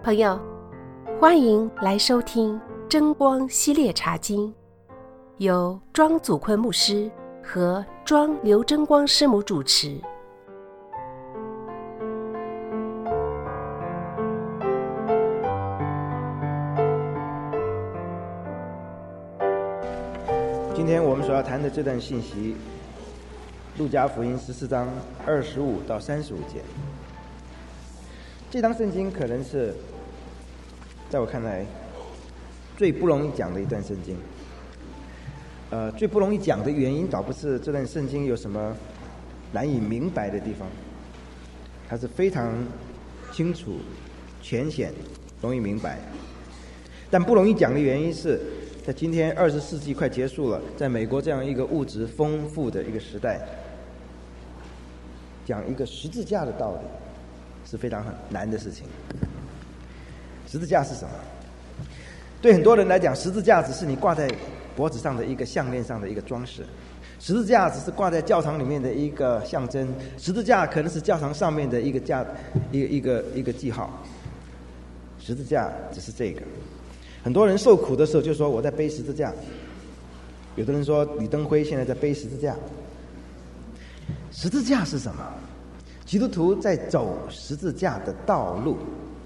朋友，欢迎来收听真光系列茶经，由庄祖坤牧师和庄刘真光师母主持。 今天我们所要谈的这段信息，路加福音14章25到35节。这章圣经可能是在我看来最不容易讲的一段圣经。最不容易讲的原因倒不是这段圣经有什么难以明白的地方，它是非常清楚、浅显、容易明白。但不容易讲的原因是在今天20世纪快结束了，在美国这样一个物质丰富的一个时代，讲一个十字架的道理是非常很难的事情。十字架是什么？对很多人来讲，十字架只是你挂在脖子上的一个项链上的一个装饰，十字架只是挂在教堂里面的一个象征，十字架可能是教堂上面的一个记号。十字架只是这个。很多人受苦的时候就说我在背十字架，有的人说李登辉现在在背十字架。十字架是什么？基督徒在走十字架的道路。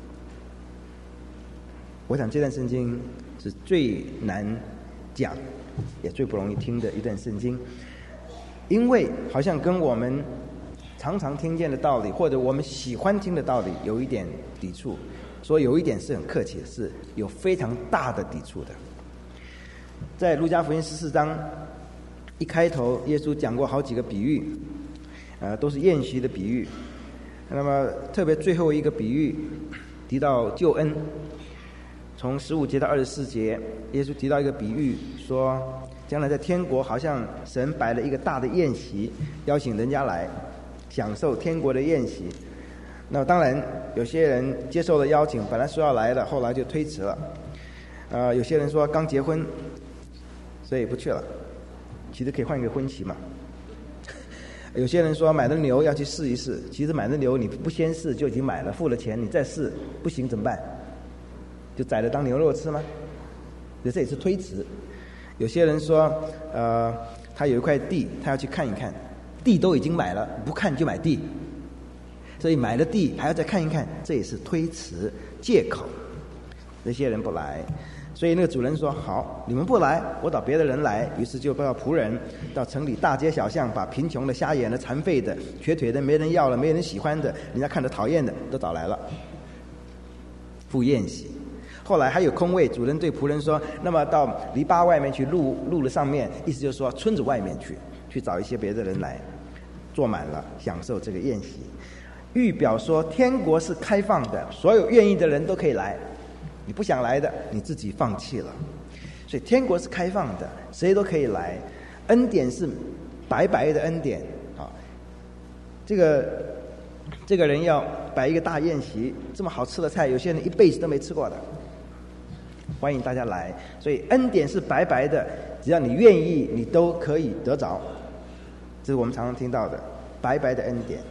我想这段圣经是最难讲也最不容易听的一段圣经，因为好像跟我们常常听见的道理或者我们喜欢听的道理有一点抵触。说有一点是很客气的，是有非常大的抵触的。在路加福音14章一开头，耶稣讲过好几个比喻，都是宴席的比喻。那么特别最后一个比喻提到救恩，从15节到24节，耶稣提到一个比喻，说将来在天国好像神摆了一个大的宴席，邀请人家来享受天国的宴席。那当然有些人接受了邀请，本来说要来的，后来就推迟了。有些人说刚结婚所以不去了，其实可以换一个婚期嘛。有些人说买了牛要去试一试，其实买了牛你不先试就已经买了，付了钱你再试不行怎么办？就宰了当牛肉吃吗？这也是推迟。有些人说他有一块地他要去看一看，地都已经买了，不看就买地，所以买了地还要再看一看，这也是推辞借口。那些人不来，所以那个主人说好，你们不来我找别的人来，于是就叫仆人到城里大街小巷，把贫穷的、瞎眼的、残废的、瘸腿的、没人要了、没人喜欢的、人家看着讨厌的都找来了，赴宴席。后来还有空位，主人对仆人说，那么到篱笆外面去，路的上面，意思就是说村子外面去找一些别的人来，坐满了享受这个宴席。预表说天国是开放的，所有愿意的人都可以来，你不想来的你自己放弃了。所以天国是开放的，谁都可以来，恩典是白白的恩典。这个人要摆一个大宴席，这么好吃的菜有些人一辈子都没吃过的，欢迎大家来。所以恩典是白白的，只要你愿意你都可以得着，这是我们常常听到的白白的恩典。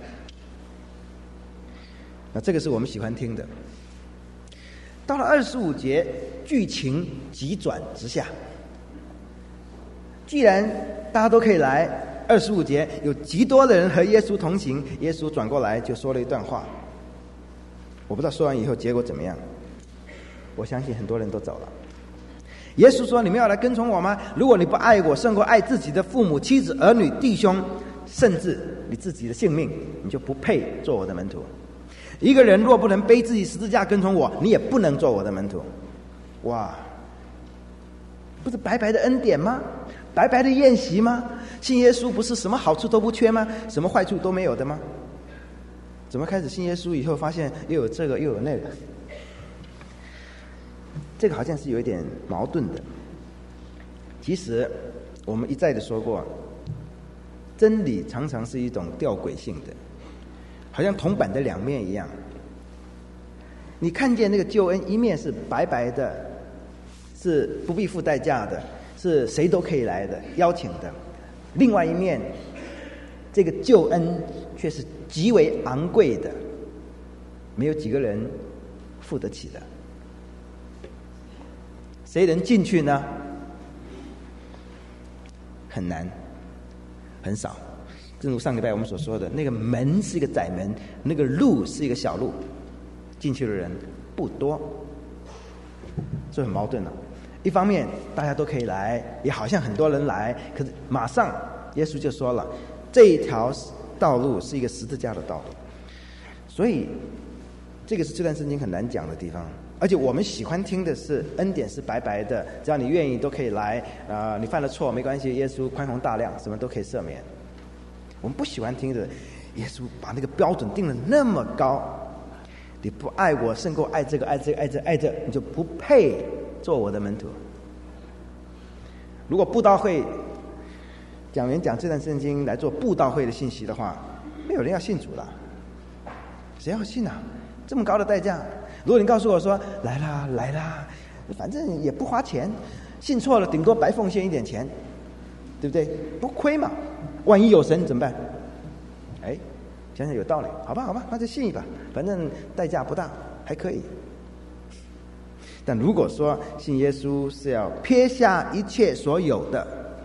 那这个是我们喜欢听的。到了25节，剧情急转直下。既然大家都可以来，25节有极多的人和耶稣同行，耶稣转过来就说了一段话。我不知道说完以后结果怎么样，我相信很多人都走了。耶稣说，你们要来跟从我吗？如果你不爱我胜过爱自己的父母、妻子、儿女、弟兄，甚至你自己的性命，你就不配做我的门徒。一个人若不能背自己十字架跟从我，你也不能做我的门徒。哇，不是白白的恩典吗？白白的宴席吗？信耶稣不是什么好处都不缺吗？什么坏处都没有的吗？怎么开始信耶稣以后发现又有这个又有那个？这个好像是有一点矛盾的。其实我们一再的说过，真理常常是一种吊诡性的，好像铜板的两面一样。你看见那个救恩，一面是白白的，是不必付代价的，是谁都可以来的，邀请的；另外一面，这个救恩却是极为昂贵的，没有几个人付得起的。谁能进去呢？很难，很少。正如上礼拜我们所说的，那个门是一个窄门，那个路是一个小路，进去的人不多，所以很矛盾了。一方面大家都可以来，也好像很多人来，可是马上耶稣就说了，这一条道路是一个十字架的道路。所以这个是这段圣经很难讲的地方。而且我们喜欢听的是恩典是白白的，只要你愿意都可以来，你犯了错没关系，耶稣宽宏大量，什么都可以赦免。我们不喜欢听的，耶稣把那个标准定得那么高，你不爱我胜过爱这个爱这个爱这个爱这个，你就不配做我的门徒。如果布道会讲员讲这段圣经来做布道会的信息的话，没有人要信主了，谁要信啊？这么高的代价。如果你告诉我说来啦来啦，反正也不花钱，信错了顶多白奉献一点钱，对不对？不亏嘛。万一有神怎么办？哎，想想有道理，好吧好吧，那就信一把，反正代价不大，还可以。但如果说信耶稣是要撇下一切所有的，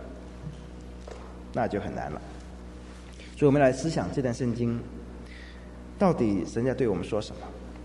那就很难了。所以我们来思想这段圣经，到底神在对我们说什么？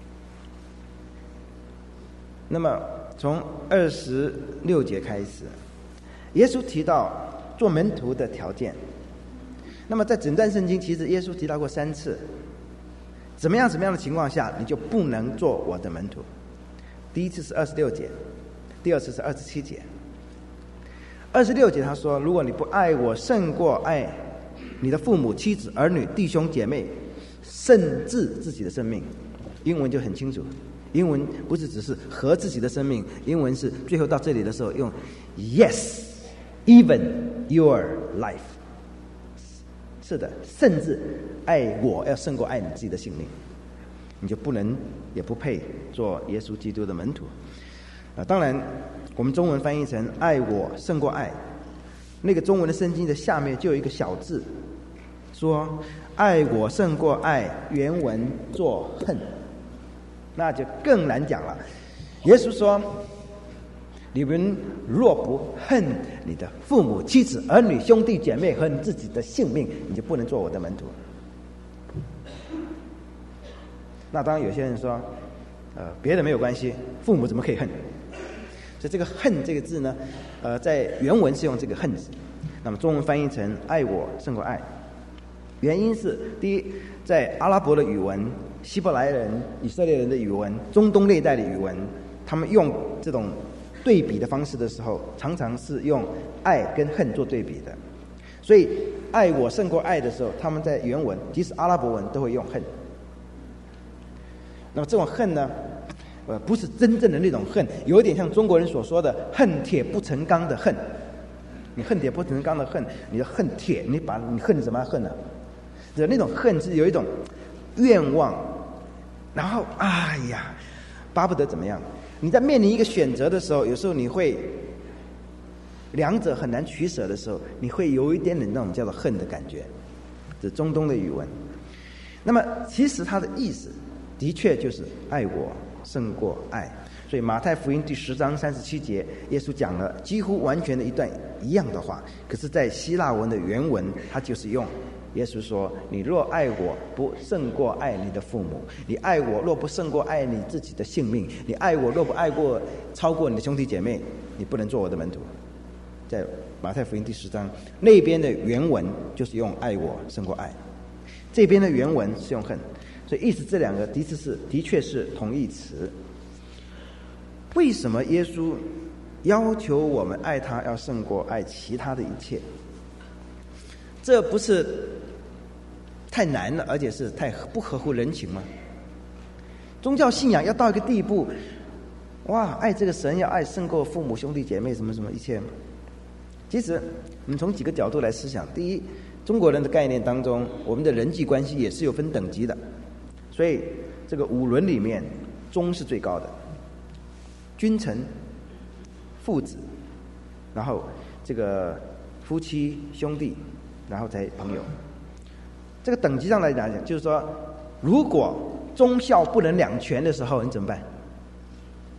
那么从26节开始，耶稣提到做门徒的条件。那么在整段圣经，其实耶稣提到过3次，怎么样的情况下你就不能做我的门徒。第一次是26节，第二次是27节。26节他说，如果你不爱我胜过爱你的父母妻子儿女弟兄姐妹，甚至自己的生命，英文就很清楚，英文不是只是和自己的生命，英文是最后到这里的时候用 yes even your life， 是的，甚至爱我要胜过爱你自己的性命，你就不能也不配做耶稣基督的门徒。当然我们中文翻译成爱我胜过爱，那个中文的圣经的下面就有一个小字说爱我胜过爱，原文作恨，那就更难讲了。耶稣说，你们若不恨你的父母妻子儿女兄弟姐妹和你自己的性命，你就不能做我的门徒。那当然有些人说别的没有关系，父母怎么可以恨？所以这个恨这个字呢在原文是用这个恨字，那么中文翻译成爱我胜过爱。原因是第一，在阿拉伯的语文、希伯来人、以色列人的语文、中东那一带的语文，他们用这种对比的方式的时候，常常是用爱跟恨做对比的。所以爱我胜过爱的时候，他们在原文即使阿拉伯文都会用恨。那么这种恨呢不是真正的那种恨，有一点像中国人所说的恨铁不成钢的恨。你恨铁不成钢的恨，你的恨铁，你恨什么恨呢？那种恨是有一种愿望，然后哎呀巴不得怎么样。你在面临一个选择的时候，有时候你会两者很难取舍的时候，你会有一点点那种叫做恨的感觉。这是中东的语文。那么其实它的意思的确就是爱我胜过爱。所以马太福音第10章37节，耶稣讲了几乎完全的一段一样的话，可是在希腊文的原文，他就是用耶稣说，你若爱我不胜过爱你的父母，你爱我若不胜过爱你自己的性命，你爱我若不爱过超过你的兄弟姐妹，你不能做我的门徒。在马太福音第10章那边的原文就是用爱我胜过爱，这边的原文是用恨，所以意思这两个的确是同义词。为什么耶稣要求我们爱他要胜过爱其他的一切？这不是太难了，而且是太不合乎人情吗？宗教信仰要到一个地步，哇，爱这个神要爱胜过父母兄弟姐妹什么什么一切。其实我们从几个角度来思想。第一，中国人的概念当中，我们的人际关系也是有分等级的，所以这个五伦里面忠是最高的，君臣、父子，然后这个夫妻、兄弟，然后才朋友。这个等级上来讲，就是说，如果忠孝不能两全的时候，你怎么办？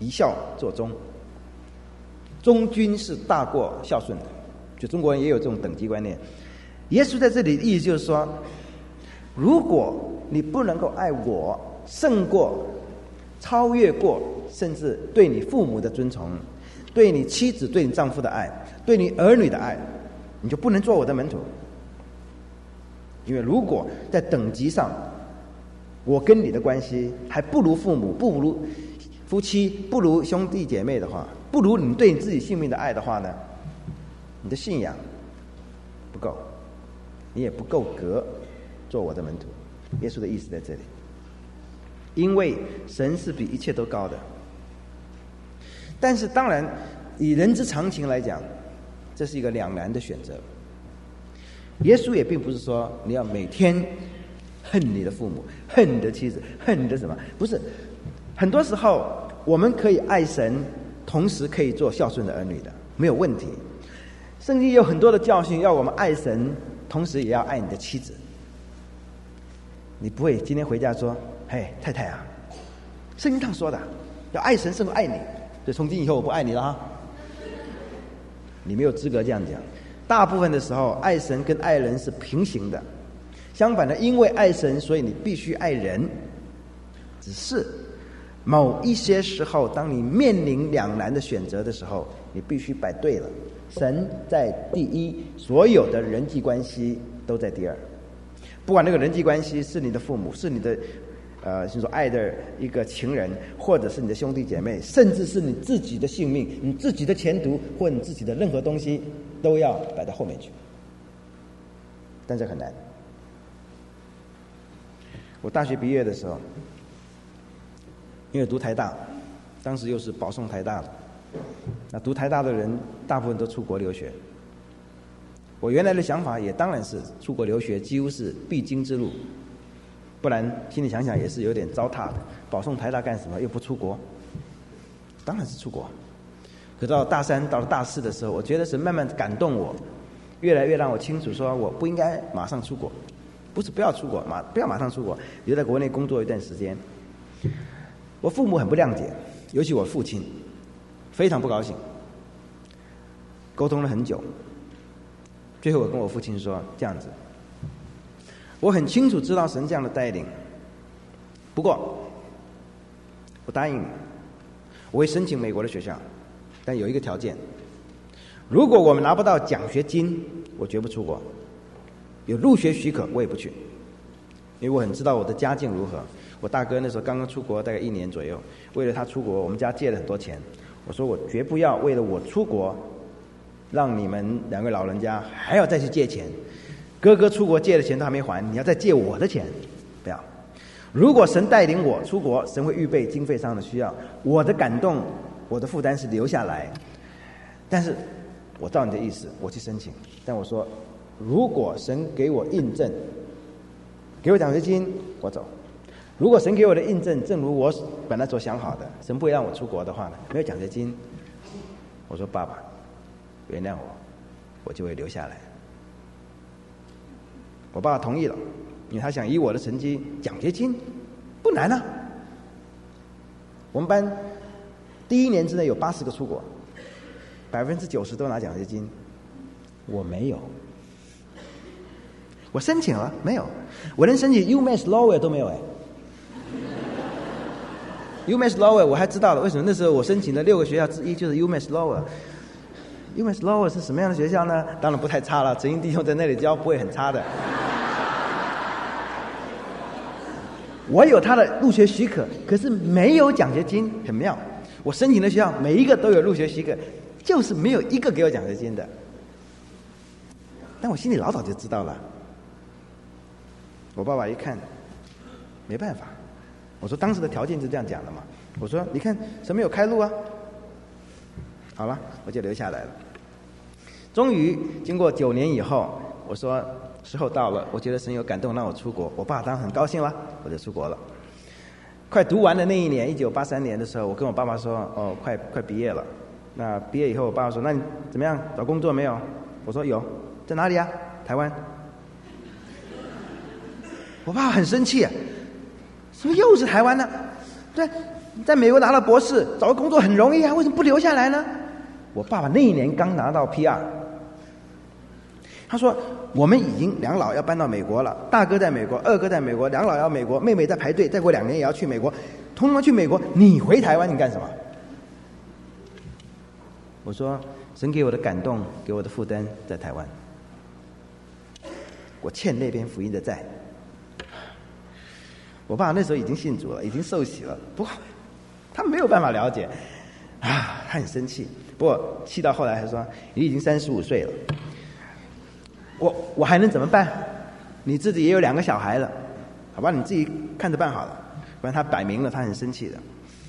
一孝作忠，忠君是大过孝顺的。就中国人也有这种等级观念。耶稣在这里的意思就是说，如果你不能够爱我胜过、超越过，甚至对你父母的尊崇，对你妻子、对你丈夫的爱，对你儿女的爱，你就不能做我的门徒。因为如果在等级上，我跟你的关系还不如父母，不如夫妻，不如兄弟姐妹的话，不如你对你自己性命的爱的话呢，你的信仰不够，你也不够格做我的门徒。耶稣的意思在这里，因为神是比一切都高的。但是当然以人之常情来讲，这是一个两难的选择。耶稣也并不是说你要每天恨你的父母，恨你的妻子，恨你的什么，不是。很多时候我们可以爱神，同时可以做孝顺的儿女的，没有问题。圣经有很多的教训要我们爱神，同时也要爱你的妻子。你不会今天回家说，嘿太太啊，圣经上说的要爱神胜过爱你，所以从今以后我不爱你了哈。你没有资格这样讲。大部分的时候爱神跟爱人是平行的，相反的，因为爱神所以你必须爱人。只是某一些时候当你面临两难的选择的时候，你必须摆对了。神在第一，所有的人际关系都在第二。不管那个人际关系是你的父母，是你的就是说爱的一个情人，或者是你的兄弟姐妹，甚至是你自己的性命、你自己的前途或你自己的任何东西，都要摆到后面去。但这很难。我大学毕业的时候，因为读台大，当时又是保送台大的，那读台大的人大部分都出国留学。我原来的想法也当然是出国留学几乎是必经之路，不然心里想想也是有点糟蹋的。保送台大干什么？又不出国？当然是出国。可到大三到了大四的时候，我觉得神慢慢感动我，越来越让我清楚说我不应该马上出国，不是不要出国，不要马上出国，留在国内工作一段时间。我父母很不谅解，尤其我父亲非常不高兴，沟通了很久。最后我跟我父亲说这样子，我很清楚知道神这样的带领，不过我答应你，我会申请美国的学校，但有一个条件，如果我们拿不到奖学金，我绝不出国，有入学许可我也不去，因为我很知道我的家境如何。我大哥那时候刚刚出国大概1年左右，为了他出国我们家借了很多钱，我说我绝不要为了我出国让你们两个老人家还要再去借钱，哥哥出国借的钱都还没还，你要再借我的钱，不要。如果神带领我出国，神会预备经费上的需要，我的感动，我的负担是留下来。但是我照你的意思我去申请，但我说如果神给我印证，给我奖学金，我走。如果神给我的印证正如我本来所想好的，神不会让我出国的话呢，没有奖学金，我说爸爸原谅我，我就会留下来。我爸爸同意了，因为他想以我的成绩，奖学金不难啊。我们班第1年之内有80个出国，90%都拿奖学金，我没有。我申请了没有？我连申请 UMass Lowell 都没有哎。UMass Lowell 我还知道了，为什么？那时候我申请的6个学校之一就是 UMass Lowell。UMass Lowell 是什么样的学校呢？当然不太差了，哲英弟兄在那里教不会很差的。我有他的入学许可，可是没有奖学金，很妙。我申请的学校每一个都有入学许可，就是没有一个给我奖学金的。但我心里老早就知道了。我爸爸一看，没办法。我说当时的条件是这样讲的嘛，我说你看神没有开路啊。好了，我就留下来了。终于经过9年以后，我说时候到了，我觉得神有感动让我出国，我爸当然很高兴了，我就出国了。快读完的那一年1983年的时候，我跟我爸爸说哦快毕业了。那毕业以后我爸爸说那你怎么样，找工作没有？我说有。在哪里啊？台湾。我爸爸很生气啊，怎么又是台湾呢？对， 在美国拿了博士，找个工作很容易啊，为什么不留下来呢？我爸爸那一年刚拿到 PR， 他说我们已经两老要搬到美国了，大哥在美国，二哥在美国，两老要美国，妹妹在排队，再过2年也要去美国，通通去美国，你回台湾你干什么？我说神给我的感动，给我的负担在台湾，我欠那边福音的债。我爸那时候已经信主了，已经受洗了，不过他没有办法了解啊，他很生气。不过气到后来还说：“你已经35岁了，我还能怎么办？你自己也有2个小孩了，好吧，你自己看着办好了。”不然他摆明了他很生气的，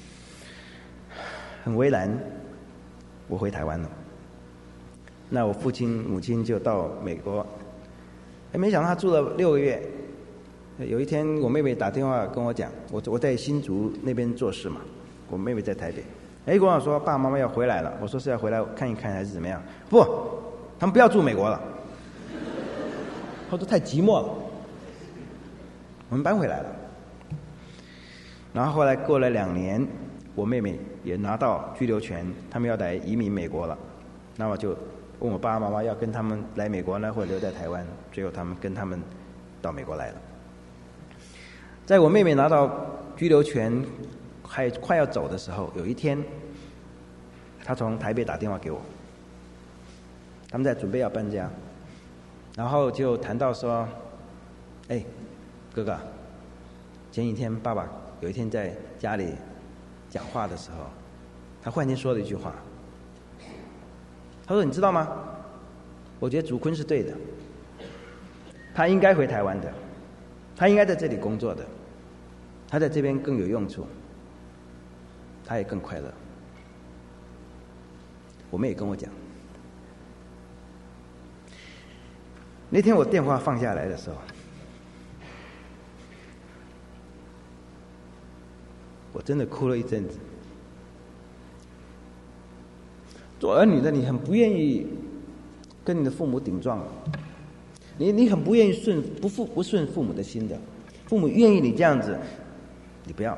很为难。我回台湾了，那我父亲母亲就到美国，没想到他住了6个月。有一天我妹妹打电话跟我讲，我在新竹那边做事嘛，我妹妹在台北，跟我说爸爸妈妈要回来了。我说是要回来看一看还是怎么样？不，他们不要住美国了，他说太寂寞了，我们搬回来了。然后后来过了2年，我妹妹也拿到居留权，他们要来移民美国了。那我就问我爸爸妈妈要跟他们来美国呢，或者留在台湾。最后他们跟他们到美国来了。在我妹妹拿到居留权还快要走的时候，有一天，她从台北打电话给我，他们在准备要搬家，然后就谈到说：“哥哥，前几天爸爸有一天在家里讲话的时候，他忽然间说了一句话，他说：‘你知道吗？我觉得祖坤是对的，他应该回台湾的。’他应该在这里工作的，他在这边更有用处，他也更快乐。”我们也跟我讲，那天我电话放下来的时候，我真的哭了一阵子。做儿女的你很不愿意跟你的父母顶撞，你很不愿意不顺父母的心的，父母愿意你这样子，你不要。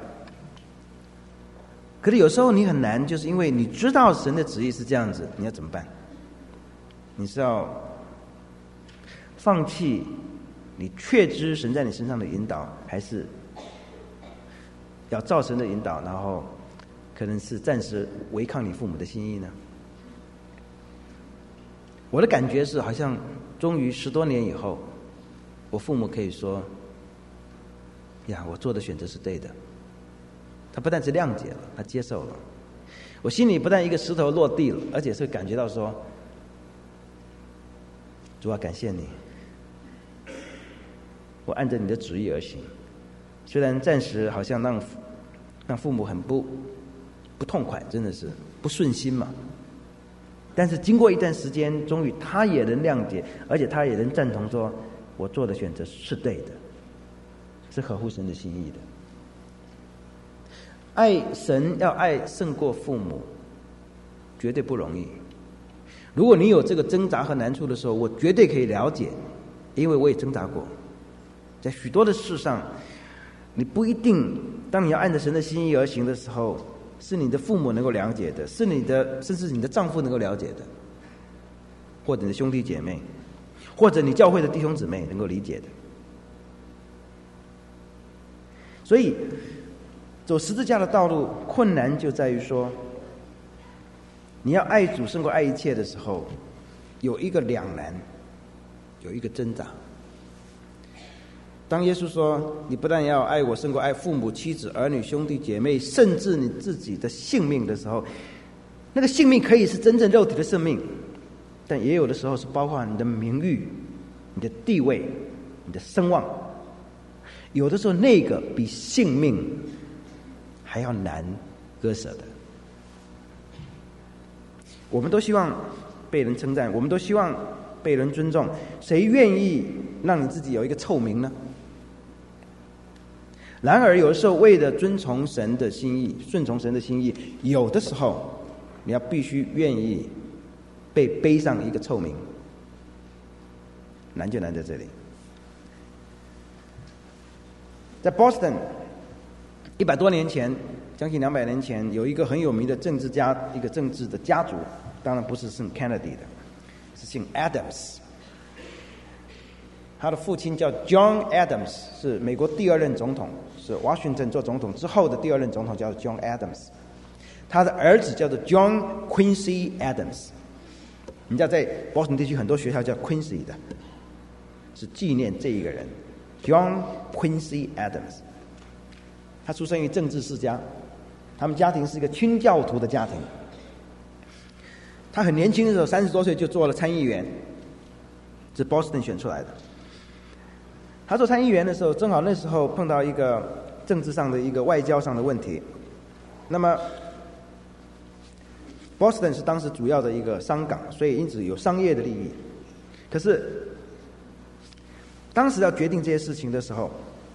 可是有时候你很难，就是因为你知道神的旨意是这样子，你要怎么办？你是要放弃你确知神在你身上的引导，还是要照神的引导，然后可能是暂时违抗你父母的心意呢？我的感觉是，好像终于10多年以后，我父母可以说：“呀，我做的选择是对的。”他不但是谅解了，他接受了。我心里不但一个石头落地了，而且是感觉到说：“主啊，感谢你，我按着你的旨意而行。虽然暂时好像让父母很不痛快，真的是不顺心嘛。但是经过一段时间，终于他也能谅解，而且他也能赞同说，我做的选择是对的，是合乎神的心意的。爱神要爱胜过父母，绝对不容易。如果你有这个挣扎和难处的时候，我绝对可以了解，因为我也挣扎过。在许多的事上，你不一定，当你要按着神的心意而行的时候，是你的父母能够了解的，是你的，甚至你的丈夫能够了解的，或者你的兄弟姐妹，或者你教会的弟兄姊妹能够理解的。所以走十字架的道路，困难就在于说，你要爱主胜过爱一切的时候，有一个两难，有一个挣扎。当耶稣说你不但要爱我胜过爱父母妻子儿女兄弟姐妹，甚至你自己的性命的时候，那个性命可以是真正肉体的生命，但也有的时候是包括你的名誉、你的地位、你的声望，有的时候那个比性命还要难割舍的。我们都希望被人称赞，我们都希望被人尊重，谁愿意让你自己有一个臭名呢？然而有的时候为了遵从神的心意，顺从神的心意，有的时候你要必须愿意被背上一个臭名，难就难在这里。在 Boston 100多年前， 将近200年前，有一个很有名的政治家，一个政治的家族，当然不是姓 Kennedy 的，是姓 Adams。他的父亲叫 John Adams， 是美国第2任总统，是 Washington 做总统之后的第2任总统，叫做 John Adams。他的儿子叫做 John Quincy Adams。人家在波士顿地区很多学校叫 Quincy 的，是纪念这一个人 John Quincy Adams。他出生于政治世家，他们家庭是一个清教徒的家庭。他很年轻的时候，30多岁就做了参议员，是波士顿选出来的。他做参议员的时候，正好那时候碰到一个政治上的一个外交上的问题。那么波士顿是当时主要的一个商港，所以因此有商业的利益。可是当时要决定这些事情的时候，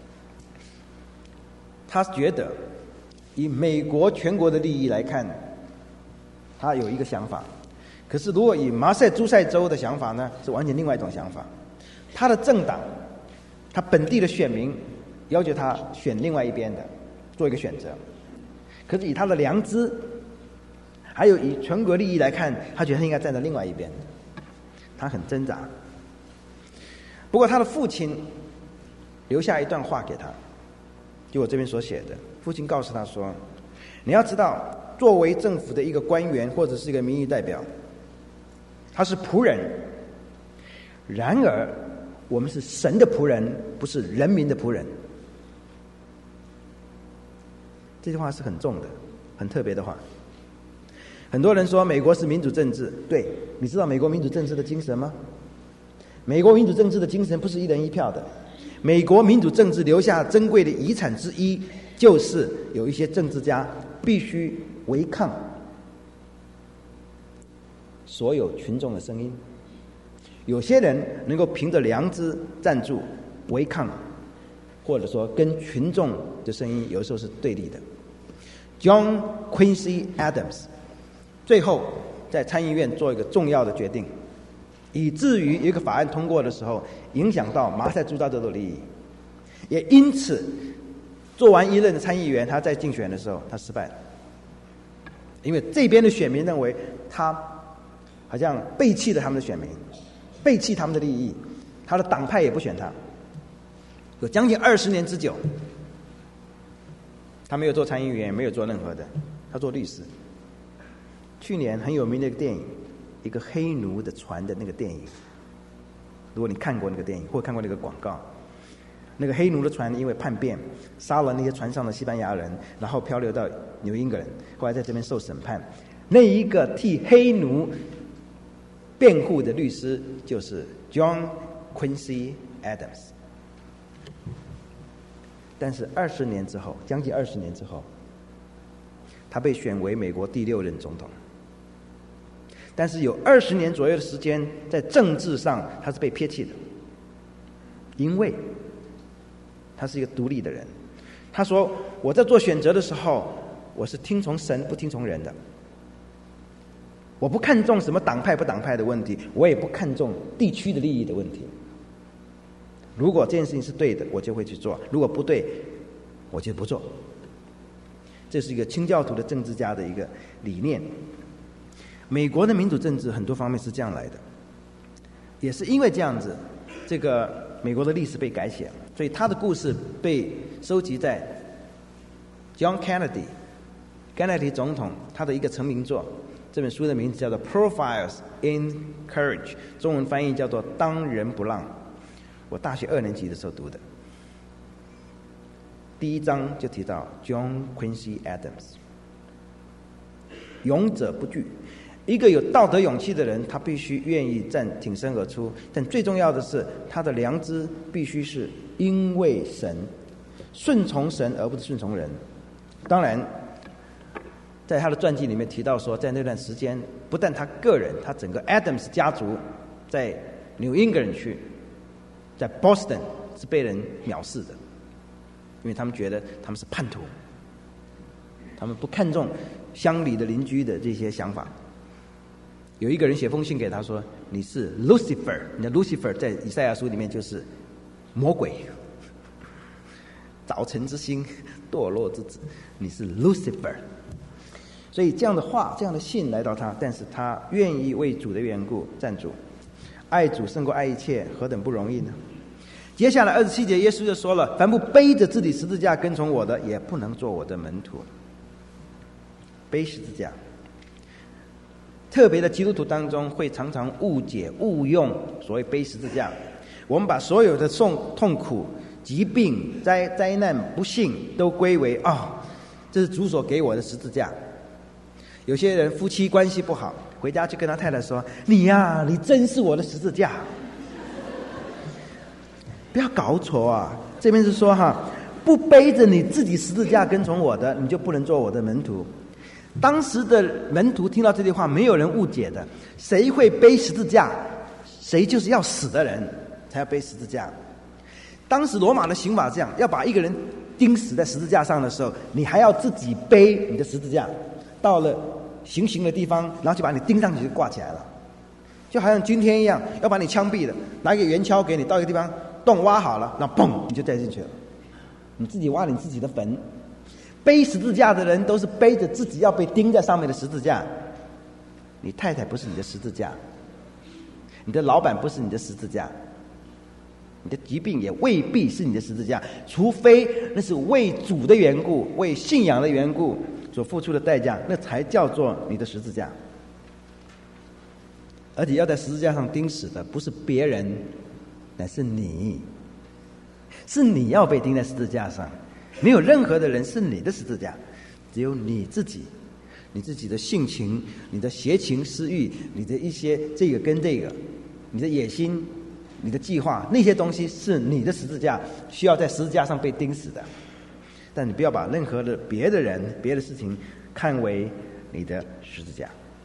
他觉得以美国全国的利益来看，他有一个想法。可是如果以麻塞诸塞州的想法呢，是完全另外一种想法。他的政党，他本地的选民要求他选另外一边的，做一个选择。可是以他的良知，还有以全国利益来看，他觉得他应该站在另外一边。他很挣扎。不过他的父亲留下一段话给他，就我这边所写的。父亲告诉他说：“你要知道，作为政府的一个官员或者是一个民意代表，他是仆人。然而，我们是神的仆人，不是人民的仆人。”这句话是很重的，很特别的话。很多人说美国是民主政治，对，你知道美国民主政治的精神吗？美国民主政治的精神不是一人一票的。美国民主政治留下珍贵的遗产之一，就是有一些政治家必须违抗所有群众的声音。有些人能够凭着良知站住违抗，或者说跟群众的声音有时候是对立的。John Quincy Adams 最后在参议院做一个重要的决定，以至于一个法案通过的时候影响到麻塞诸塞州的利益。也因此做完一任的参议员，他在竞选的时候他失败了，因为这边的选民认为他好像背弃了他们的选民，背弃他们的利益，他的党派也不选他。有将近20年之久，他没有做参议员，也没有做任何的，他做律师。去年很有名的一个电影，一个黑奴的船的那个电影，如果你看过那个电影或看过那个广告，那个黑奴的船因为叛变杀了那些船上的西班牙人，然后漂流到纽英格兰，后来在这边受审判。那一个替黑奴辩护的律师就是 John Quincy Adams。但是20年之后，将近20年之后，他被选为美国第6任总统。但是有20年左右的时间，在政治上他是被撇弃的，因为他是一个独立的人。他说：“我在做选择的时候，我是听从神，不听从人的。我不看重什么党派不党派的问题，我也不看重地区的利益的问题。如果这件事情是对的，我就会去做；如果不对，我就不做。”这是一个清教徒的政治家的一个理念。美国的民主政治很多方面是这样来的，也是因为这样子，这个美国的历史被改写了，所以他的故事被收集在 John Kennedy 总统他的一个成名作，这本书的名字叫做 Profiles in Courage， 中文翻译叫做当仁不让。我大学2年级的时候读的，第1章就提到 John Quincy Adams， 勇者不惧。一个有道德勇气的人，他必须愿意挺身而出，但最重要的是他的良知必须是因为神，顺从神而不是顺从人。当然在他的传记里面提到说，在那段时间不但他个人，他整个 Adams 家族在纽英格兰区，在 Boston 是被人藐视的，因为他们觉得他们是叛徒，他们不看重乡里的邻居的这些想法。有一个人写封信给他说：“你是 Lucifer， 你的 Lucifer 在以赛亚书里面就是魔鬼，找早晨之星，堕落之子，你是 Lucifer。所以这样的话，这样的信来到他，但是他愿意为主的缘故站住，爱主胜过爱一切，何等不容易呢？接下来27节，耶稣就说了：凡不背着自己十字架跟从我的，也不能做我的门徒。背十字架，特别的基督徒当中会常常误解误用所谓背十字架，我们把所有的痛苦、疾病、灾难、不幸都归为这是主所给我的十字架。有些人夫妻关系不好，回家就跟他太太说：你呀，你真是我的十字架。不要搞错啊，这边是说不背着你自己十字架跟从我的，你就不能做我的门徒。当时的门徒听到这句话，没有人误解的。谁会背十字架，谁就是要死的人才要背十字架。当时罗马的刑法这样，要把一个人钉死在十字架上的时候，你还要自己背你的十字架，到了行刑的地方，然后就把你钉上去，就挂起来了。就好像今天一样，要把你枪毙了，拿一个圆锹给你，到一个地方洞挖好了，那砰你就掉进去了，你自己挖你自己的坟。背十字架的人都是背着自己要被钉在上面的十字架。你太太不是你的十字架，你的老板不是你的十字架，你的疾病也未必是你的十字架，除非那是为主的缘故，为信仰的缘故所付出的代价，那才叫做你的十字架。而且要在十字架上钉死的不是别人，乃是你，是你要被钉在十字架上。没有任何的人是你的十字架，只有你自己，你自己的性情，你的邪情私欲，你的一些这个跟这个，你的野心，你的计划，那些东西是你的十字架，需要在十字架上被钉死的。但你不要把任何的别的人、别的事情看为你的十字架。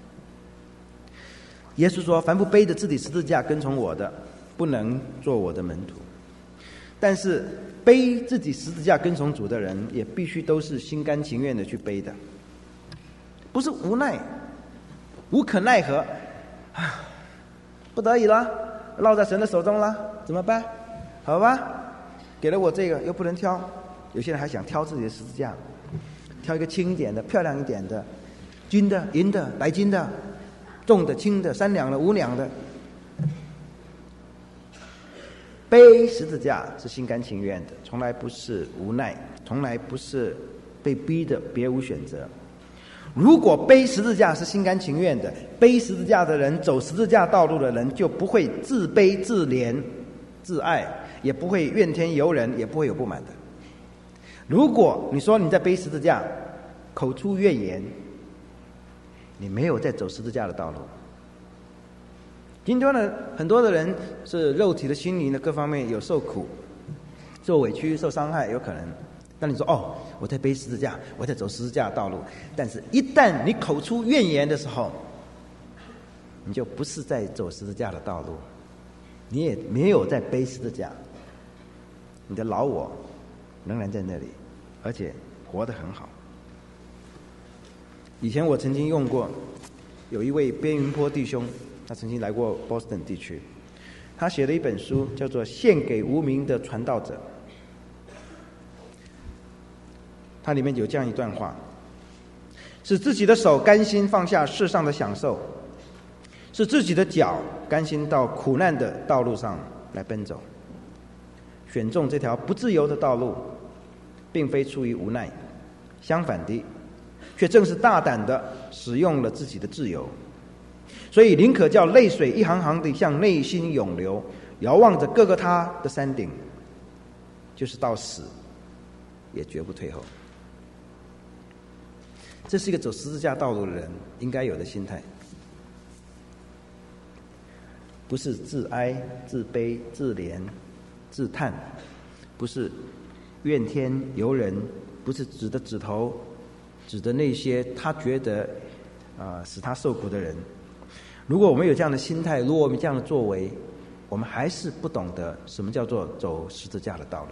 耶稣说：凡不背着自己十字架跟从我的，不能做我的门徒。但是背自己十字架跟从主的人，也必须都是心甘情愿的去背的，不是无奈、无可奈何，不得已了，落在神的手中了，怎么办？好吧，给了我这个又不能挑，有些人还想挑自己的十字架，挑一个轻一点的、漂亮一点的，金的、银的、白金的，重的、轻的、3两的、5两的。背十字架是心甘情愿的，从来不是无奈，从来不是被逼的，别无选择。如果背十字架是心甘情愿的，背十字架的人，走十字架道路的人，就不会自卑自怜自爱，也不会怨天尤人，也不会有不满的。如果你说你在背十字架，口出怨言，你没有在走十字架的道路。今天呢，很多的人是肉体的、心灵的各方面有受苦、受委屈、受伤害，有可能。但你说我在背十字架，我在走十字架的道路，但是一旦你口出怨言的时候，你就不是在走十字架的道路，你也没有在背十字架，你的老我仍然在那里，而且活得很好。以前我曾经用过，有一位边云波弟兄，他曾经来过 Boston 地区，他写了一本书叫做《献给无名的传道者》。它里面有这样一段话：使自己的手甘心放下世上的享受，使自己的脚甘心到苦难的道路上来奔走，选中这条不自由的道路，并非出于无奈，相反的，却正是大胆的使用了自己的自由。所以宁可叫泪水一行行地向内心涌流，遥望着各个他的山顶，就是到死也绝不退后。这是一个走十字架道路的人应该有的心态，不是自哀、自卑、自怜、自叹，不是怨天尤人，不是指着指头指着那些他觉得使他受苦的人。如果我们有这样的心态，如果我们这样的作为，我们还是不懂得什么叫做走十字架的道路。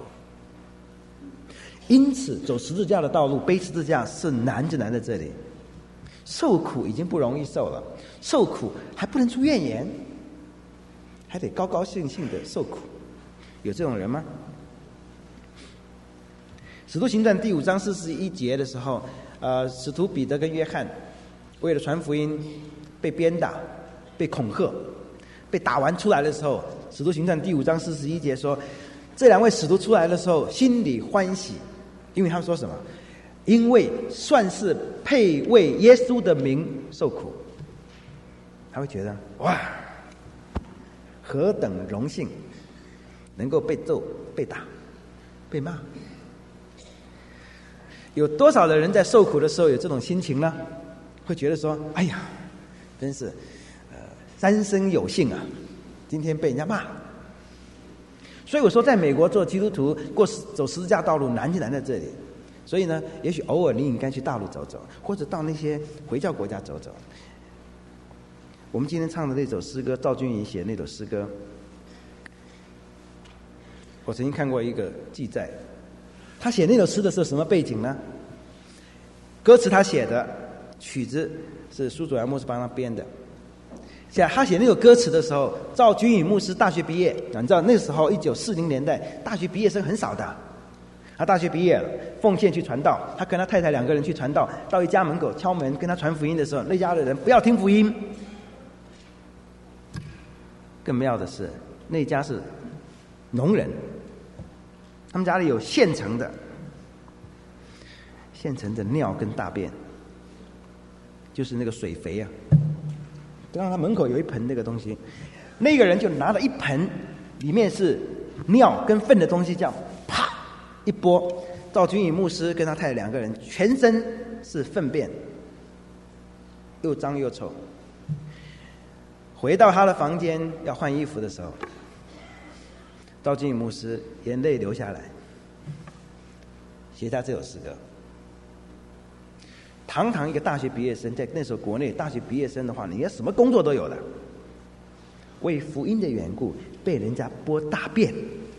因此走十字架的道路，背十字架是难就难在这里。受苦已经不容易受了，受苦还不能出怨言，还得高高兴兴的受苦，有这种人吗？ 使徒行传第5章41节的时候，使徒彼得跟约翰为了传福音被鞭打、被恐吓、被打完出来的时候，使徒行传第5章41节说，这2位使徒出来的时候心里欢喜，因为他们说什么？因为算是配为耶稣的名受苦。他会觉得哇，何等荣幸，能够被揍、被打、被骂。有多少的人在受苦的时候有这种心情呢？会觉得说，哎呀，真是三生有幸啊，今天被人家骂。所以我说在美国做基督徒走十字架道路难就难在这里。所以呢，也许偶尔你应该去大陆走走，或者到那些回教国家走走。我们今天唱的那首诗歌，赵君怡写的那首诗歌，我曾经看过一个记载，他写那首诗的时候什么背景呢？歌词他写的，曲子是苏祖良牧师帮他编的。他写那首歌词的时候，赵君宇牧师大学毕业，你知道那时候1940年代大学毕业生很少的。他大学毕业了，奉献去传道，他跟他太太2个人去传道，到一家门口敲门跟他传福音的时候，那家的人不要听福音。更妙的是，那家是农人，他们家里有现成的尿跟大便，就是那个水肥啊。刚刚他门口有一盆那个东西，那个人就拿了一盆，里面是尿跟粪的东西，这样啪一拨，赵君宇牧师跟他太太2个人全身是粪便，又脏又臭。回到他的房间要换衣服的时候，赵君宇牧师眼泪流下来，写下这首诗歌。堂堂一个大学毕业生，在那时候国内大学毕业生的话，你要什么工作都有的，为福音的缘故被人家拨大便。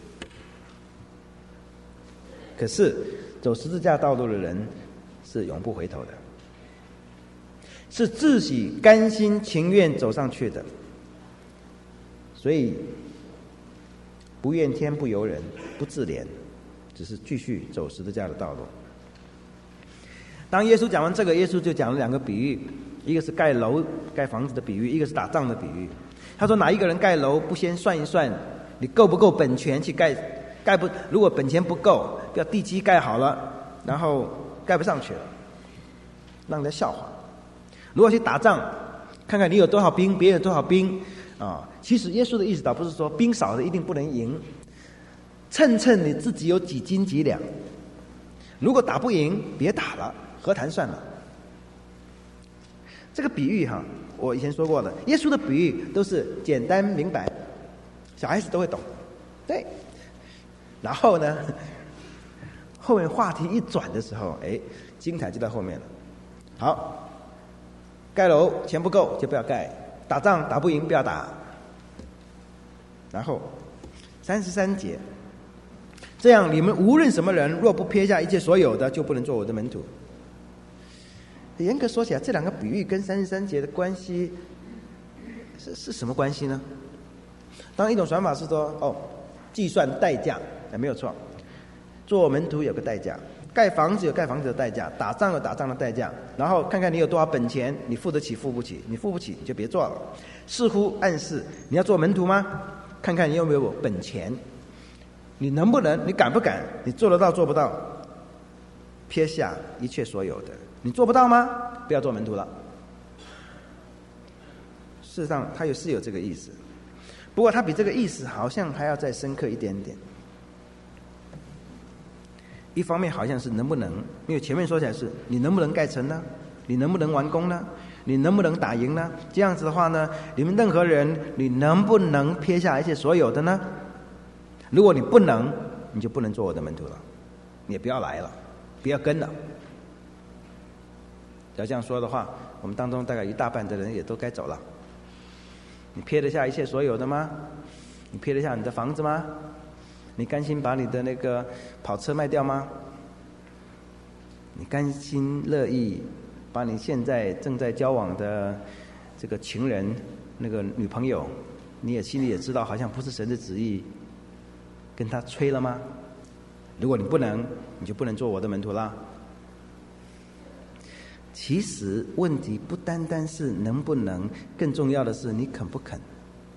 可是走十字架道路的人是永不回头的，是自己甘心情愿走上去的。所以不怨天不尤人，不自怜，只是继续走十字架的道路。当耶稣讲完这个，耶稣就讲了2个比喻，一个是盖楼盖房子的比喻，一个是打仗的比喻。他说哪一个人盖楼不先算一算你够不够本钱去盖不，如果本钱不够，要地基盖好了，然后盖不上去了，让人家笑话。如果去打仗，看看你有多少兵，别人有多少兵啊。其实耶稣的意思倒不是说兵少的一定不能赢，称你自己有几斤几两。如果打不赢，别打了，和谈算了。这个比喻我以前说过的，耶稣的比喻都是简单明白，小孩子都会懂。对，然后呢，后面话题一转的时候，精彩就在后面了。好，盖楼钱不够就不要盖，打仗打不赢不要打。然后33节，这样你们无论什么人，若不撇下一切所有的，就不能做我的门徒。严格说起来，这2个比喻跟33节的关系是什么关系呢？当然一种说法是说，计算代价，没有错，做门徒有个代价，盖房子有盖房子的代价，打仗有打仗的代价，然后看看你有多少本钱，你付得起付不起，你付不起你就别做了。似乎暗示你要做门徒吗？看看你有没有本钱，你能不能，你敢不敢，你做得到做不到，撇下一切所有的，你做不到吗？不要做门徒了。事实上他是有这个意思，不过他比这个意思好像还要再深刻一点点。一方面好像是能不能，因为前面说起来是你能不能盖成呢？你能不能完工呢？你能不能打赢呢？这样子的话呢，你们任何人，你能不能撇下一切所有的呢？如果你不能，你就不能做我的门徒了，你也不要来了，不要跟了。要这样说的话，我们当中大概一大半的人也都该走了。你撇得下一切所有的吗？你撇得下你的房子吗？你甘心把你的那个跑车卖掉吗？你甘心乐意把你现在正在交往的这个情人那个女朋友，你也心里也知道好像不是神的旨意，跟他吹了吗？如果你不能， 你就不能做我的门徒啦。其实问题不单单是能不能，更重要的是你肯不肯。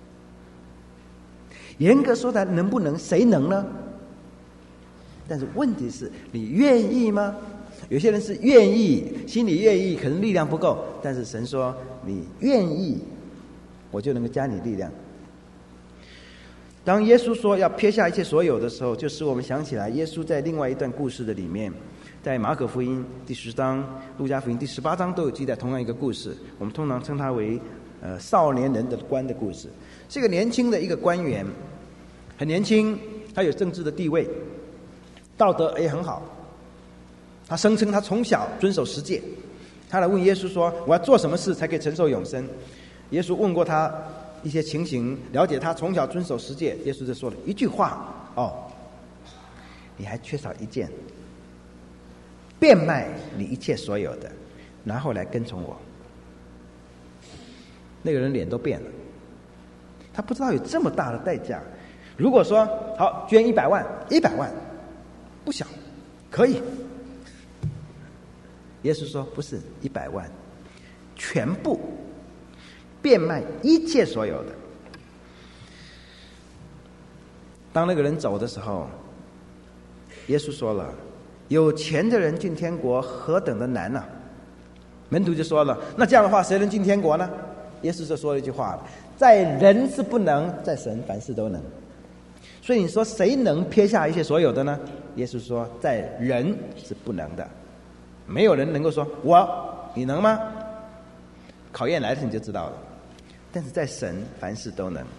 严格说来，能不能谁能呢？但是问题是你愿意吗？有些人是愿意，心里愿意，可能力量不够，但是神说你愿意，我就能够加你力量。当耶稣说要撇下一切所有的时候，就使我们想起来耶稣在另外一段故事的里面，在马可福音第10章、路加福音第18章都有记载同样一个故事，我们通常称它为少年人的官的故事。是一个年轻的一个官员，很年轻，他有政治的地位，道德也很好。他声称他从小遵守10诫，他来问耶稣说：“我要做什么事才可以承受永生？”耶稣问过他一些情形，了解他从小遵守10诫，耶稣就说了一句话：“哦，你还缺少一件，变卖你一切所有的，然后来跟从我。”那个人脸都变了，他不知道有这么大的代价。如果说好捐100万，100万不小，可以。耶稣说不是100万，全部变卖一切所有的。当那个人走的时候，耶稣说了：“有钱的人进天国何等的难啊！”门徒就说了：“那这样的话，谁能进天国呢？”耶稣就说了一句话：“在人是不能，在神凡事都能。”所以你说谁能撇下一切所有的呢？耶稣说，在人是不能的，没有人能够说你能吗？考验来了你就知道了。但是在神凡事都能。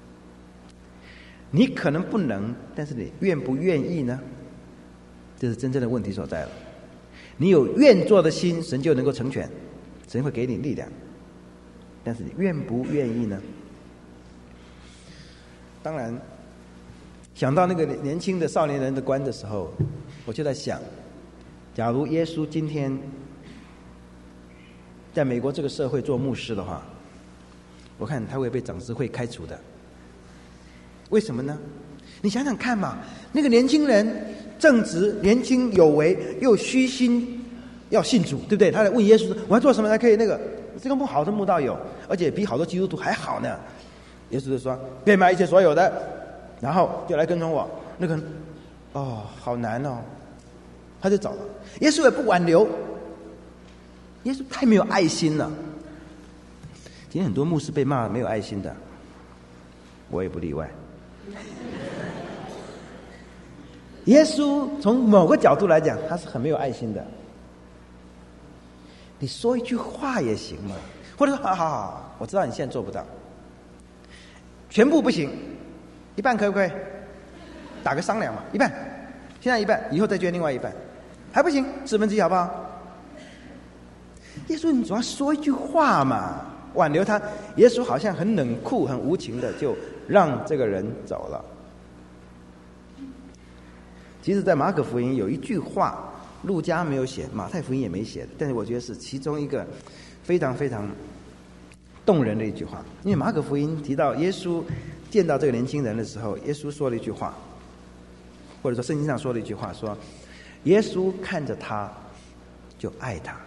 你可能不能，但是你愿不愿意呢？这是真正的问题所在了。你有愿做的心，神就能够成全，神会给你力量。但是你愿不愿意呢？当然想到那个年轻的少年人的官的时候，我就在想，假如耶稣今天在美国这个社会做牧师的话，我看他会被长执会开除的。为什么呢？你想想看嘛，那个年轻人正直、年轻有为，又虚心要信主，对不对？他来问耶稣说：“我要做什么才可以那个？”这个不好的慕道友，而且比好多基督徒还好呢。耶稣就说：“变卖一切所有的，然后就来跟从我。”那个人好难哦，他就走了。耶稣也不挽留，耶稣太没有爱心了。今天很多牧师被骂没有爱心的，我也不例外。耶稣从某个角度来讲，他是很没有爱心的。你说一句话也行嘛，或者说好，我知道你现在做不到，全部不行，一半可不可以？打个商量嘛，一半，现在一半，以后再捐另外一半，还不行，1/4好不好？耶稣，你总要说一句话嘛，挽留他。耶稣好像很冷酷、很无情的就让这个人走了。其实，在马可福音有一句话，路加没有写，马太福音也没写，但是我觉得是其中一个非常非常动人的一句话。因为马可福音提到耶稣见到这个年轻人的时候，耶稣说了一句话，或者说圣经上说了一句话，说耶稣看着他就爱他。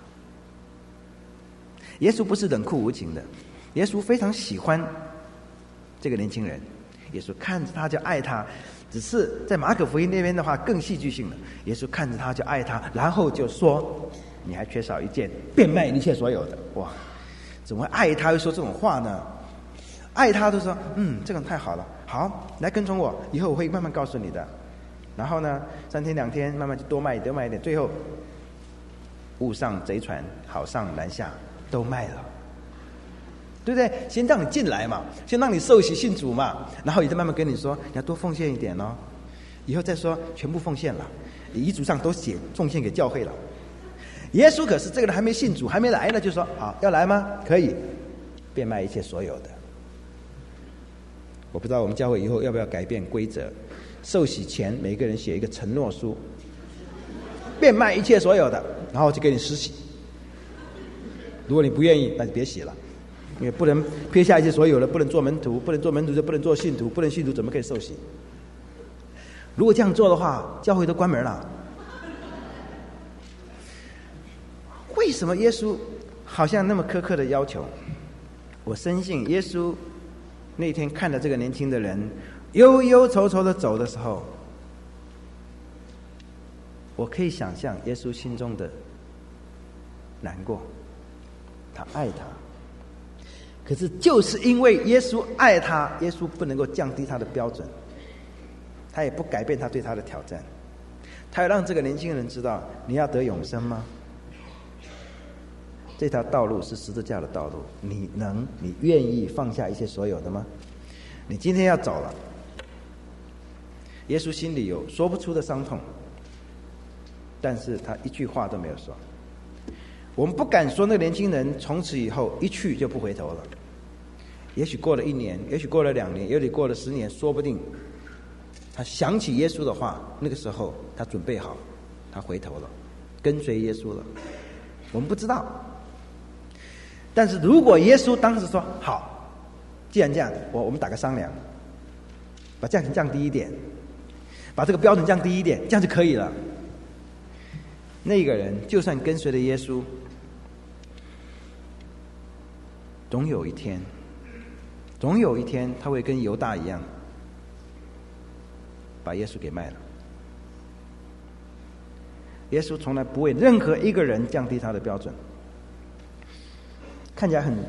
耶稣不是冷酷无情的，耶稣非常喜欢这个年轻人，耶稣看着他就爱他。只是在马可福音那边的话更戏剧性了，耶稣看着他就爱他，然后就说：“你还缺少一件，变卖一切所有的。”哇，怎么会爱他会说这种话呢？爱他都说：“这个人太好了，好，来跟从我，以后我会慢慢告诉你的。”然后呢，3天2天，慢慢就多卖一点，最后误上贼船，好上拦下，都卖了。对不对？先让你进来嘛，先让你受洗信主嘛，然后也再慢慢跟你说，你要多奉献一点哦。以后再说全部奉献了，遗嘱上都写奉献给教会了。耶稣可是这个人还没信主，还没来呢，就说好要来吗？可以，变卖一切所有的。我不知道我们教会以后要不要改变规则，受洗前每个人写一个承诺书，变卖一切所有的，然后就给你施洗。如果你不愿意，那就别洗了。因为不能撇下一切所有的，不能做门徒，不能做门徒就不能做信徒，不能信徒怎么可以受洗？如果这样做的话，教会都关门了， 为什么耶稣好像那么苛刻的要求？我深信耶稣那天看到这个年轻的人忧忧愁愁的走的时候，我可以想象耶稣心中的难过。他爱他，可是就是因为耶稣爱他，耶稣不能够降低他的标准，他也不改变他对他的挑战。他要让这个年轻人知道，你要得永生吗？这条道路是十字架的道路，你愿意放下一切所有的吗？你今天要走了，耶稣心里有说不出的伤痛，但是他一句话都没有说。我们不敢说那个年轻人从此以后一去就不回头了，也许过了1年，也许过了2年，也许过了10年，说不定他想起耶稣的话，那个时候他准备好，他回头了，跟随耶稣了。我们不知道，但是如果耶稣当时说好，既然这样，我们打个商量，把价钱降低一点，把这个标准降低一点，这样就可以了。那个人就算跟随了耶稣，总有一天他会跟犹大一样，把耶稣给卖了。耶稣从来不为任何一个人降低他的标准，看起来很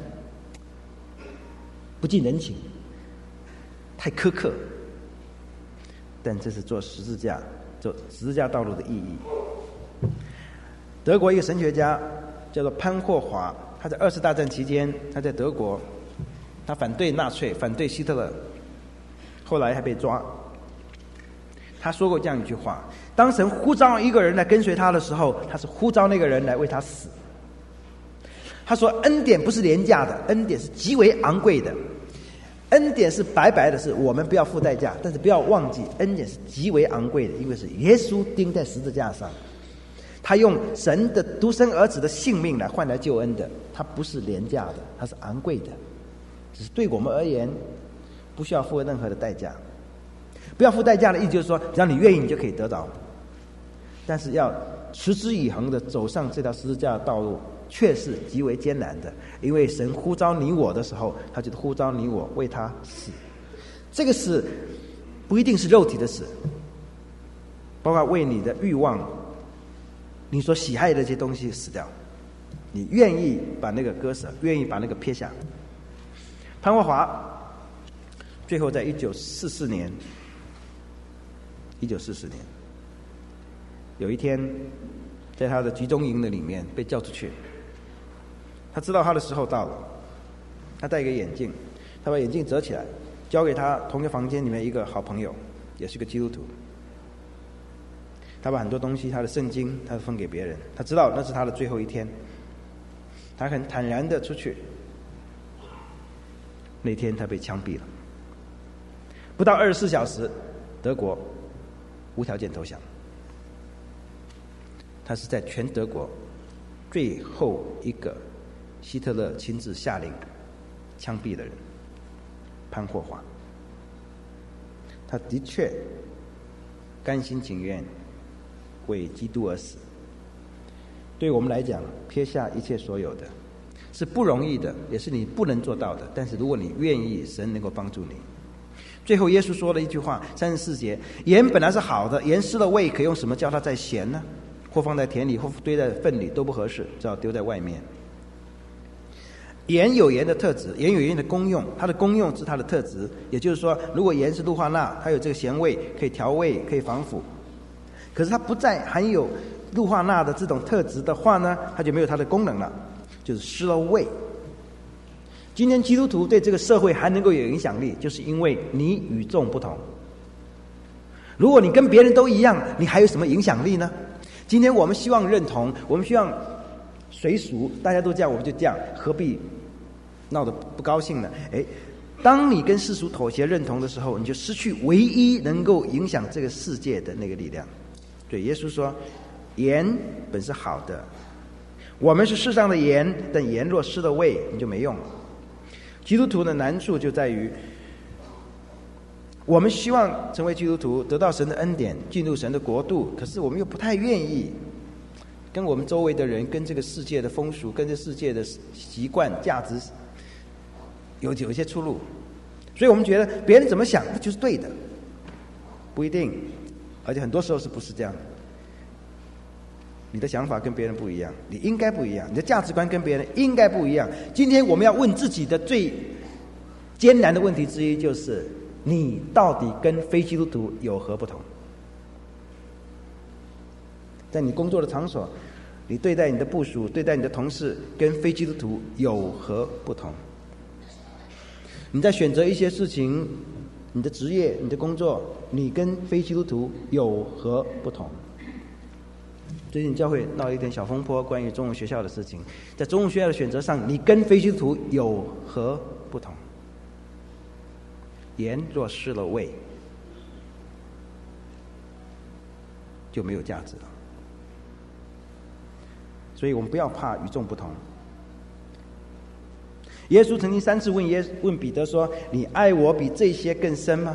不近人情，太苛刻，但这是做十字架道路的意义。德国一个神学家叫做潘霍华，他在2次大战期间，他在德国，他反对纳粹，反对希特勒，后来还被抓。他说过这样一句话：当神呼召一个人来跟随他的时候，他是呼召那个人来为他死。他说恩典不是廉价的，恩典是极为昂贵的，恩典是白白的，是我们不要付代价，但是不要忘记恩典是极为昂贵的，因为是耶稣钉在十字架上，他用神的独生儿子的性命来换来救恩的，他不是廉价的，他是昂贵的，只是对我们而言不需要付任何的代价。不要付代价的意思就是说，只要你愿意你就可以得着，但是要持之以恒的走上这条十字架的道路却是极为艰难的，因为神呼召你我的时候，他就呼召你我为他死。这个死不一定是肉体的死，包括为你的欲望，你所喜爱的这些东西死掉，你愿意把那个割舍，愿意把那个撇下。潘霍华最后在1944年有一天，在他的集中营的里面被叫出去，他知道他的时候到了，他戴一个眼镜，他把眼镜折起来交给他同一个房间里面一个好朋友，也是个基督徒。他把很多东西，他的圣经他分给别人，他知道那是他的最后一天，他很坦然的出去。那天他被枪毙了，不到24小时，德国无条件投降。他是在全德国最后一个希特勒亲自下令枪毙的人，潘霍华。他的确甘心情愿为基督而死。对我们来讲，撇下一切所有的是不容易的，也是你不能做到的，但是如果你愿意，神能够帮助你。最后耶稣说了一句话，34节，盐本来是好的，盐失了味，可用什么叫它再咸呢？或放在田里，或堆在粪里，都不合适，只好丢在外面。盐有盐的特质，盐有盐的功用，它的功用是它的特质，也就是说，如果盐是氯化钠，它有这个咸味，可以调味，可以防腐。可是它不再含有氯化钠的这种特质的话呢，它就没有它的功能了，就是失了味。今天基督徒对这个社会还能够有影响力，就是因为你与众不同。如果你跟别人都一样，你还有什么影响力呢？今天我们希望认同，我们希望随俗，大家都这样我们就这样，何必闹得不高兴呢？当你跟世俗妥协认同的时候，你就失去唯一能够影响这个世界的那个力量。对，耶稣说盐本是好的，我们是世上的盐，但盐若失了味，你就没用了。基督徒的难处就在于，我们希望成为基督徒，得到神的恩典，进入神的国度，可是我们又不太愿意跟我们周围的人，跟这个世界的风俗，跟这世界的习惯价值有一些出入，所以我们觉得别人怎么想那就是对的，不一定，而且很多时候是不是这样。你的想法跟别人不一样，你应该不一样，你的价值观跟别人应该不一样。今天我们要问自己的最艰难的问题之一，就是你到底跟非基督徒有何不同？在你工作的场所，你对待你的部属，对待你的同事，跟非基督徒有何不同？你在选择一些事情，你的职业，你的工作，你跟非基督徒有何不同？最近教会闹了一点小风波，关于中文学校的事情。在中文学校的选择上，你跟非基督徒有何不同？盐若失了味，就没有价值了。所以我们不要怕与众不同。耶稣曾经3次问彼得说：“你爱我比这些更深吗？”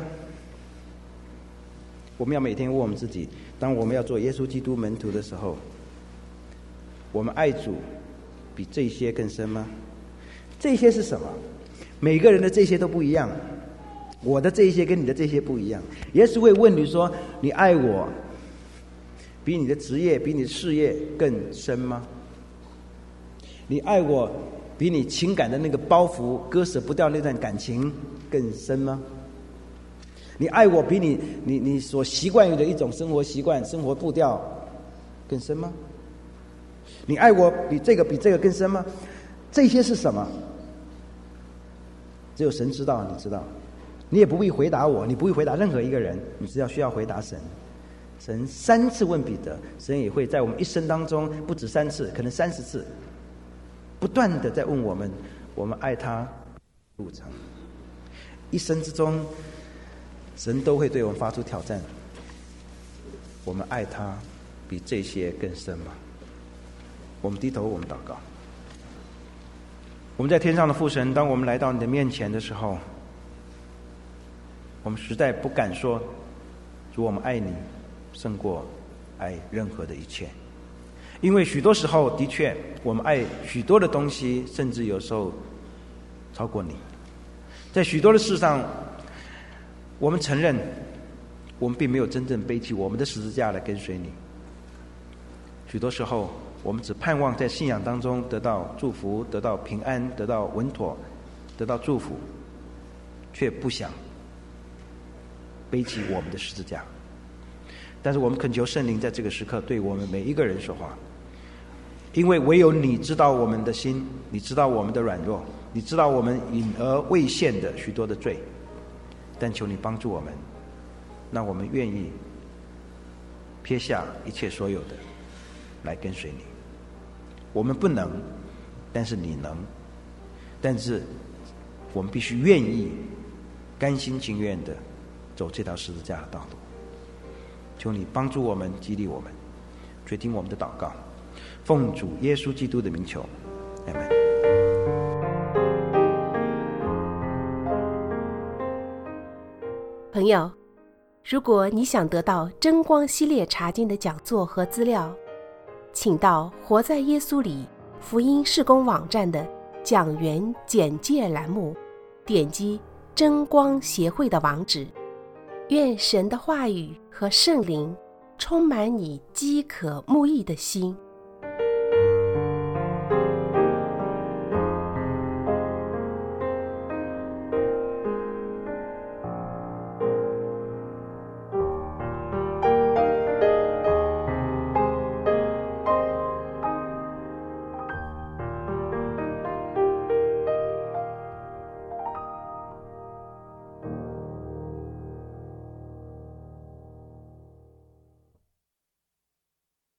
我们要每天问我们自己，当我们要做耶稣基督门徒的时候，我们爱主比这些更深吗？这些是什么？每个人的这些都不一样，我的这些跟你的这些不一样。耶稣会问你说：“你爱我比你的职业、比你的事业更深吗？你爱我比你情感的那个包袱、割舍不掉那段感情更深吗？你爱我比你所习惯于的一种生活习惯、生活步调更深吗？你爱我比这个更深吗？”这些是什么？只有神知道，你知道。你也不必回答我，你不必回答任何一个人，你只要需要回答神。神3次问彼得，神也会在我们一生当中不止3次，可能30次，不断的在问我们，我们爱他路程。一生之中，神都会对我们发出挑战。我们爱他比这些更深吗？我们低头，我们祷告。我们在天上的父神，当我们来到你的面前的时候，我们实在不敢说，主，我们爱你胜过爱任何的一切。因为许多时候的确我们爱许多的东西，甚至有时候超过你。在许多的事上，我们承认我们并没有真正背起我们的十字架来跟随你。许多时候我们只盼望在信仰当中得到祝福，得到平安，得到稳妥，得到祝福，却不想背起我们的十字架。但是我们恳求圣灵在这个时刻对我们每一个人说话，因为唯有你知道我们的心，你知道我们的软弱，你知道我们隐而未现的许多的罪，但求你帮助我们，让我们愿意撇下一切所有的来跟随你。我们不能，但是你能，但是我们必须愿意甘心情愿的走这条十字架的道路。求你帮助我们，激励我们，垂听我们的祷告，奉主耶稣基督的名求，阿们。 朋友，如果你想得到真光系列查经的讲座和资料，请到活在耶稣里福音事工网站的讲员简介栏目，点击真光协会的网址。愿神的话语和圣灵充满你饥渴慕义的心。